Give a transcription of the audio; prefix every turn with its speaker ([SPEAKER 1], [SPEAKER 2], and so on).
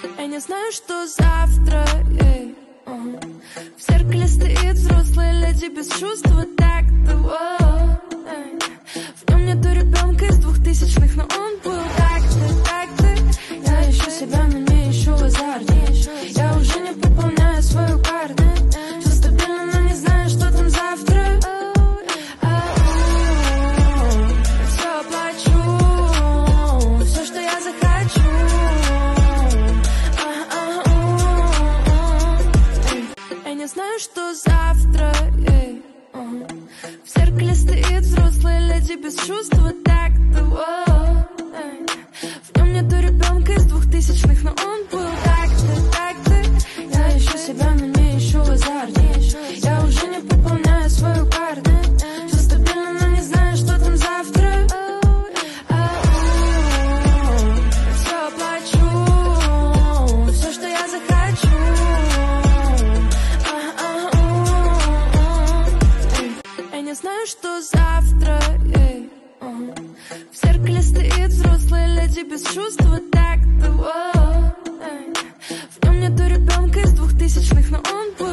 [SPEAKER 1] Я не знаю, что завтра. В зеркале стоит взрослая леди без чувств, вот так-то. В нем нету ребенка из 2000-х, но он был так-то. Я ищу себя, но не ищу азарт. Я уже не пополняю свою карту. Все стабильно, но не знаю, что там завтра. Все оплачу, все, что я захочу. Я не знаю, что завтра. В зеркале стоит взрослая леди без чувств, вот так-то. В нем нету ребенка из 2000-х, но он был так-то. Я ищу себя, но не ищу азарт. Я уже не пополняю свою карту. Все стабильно, но не знаю, что там завтра. Все оплачу, все, что я захочу. Я не знаю, что завтра. В зеркале стоит взрослая леди без чувств, вот так-то. В нем нету ребенка из 2000-х, но он был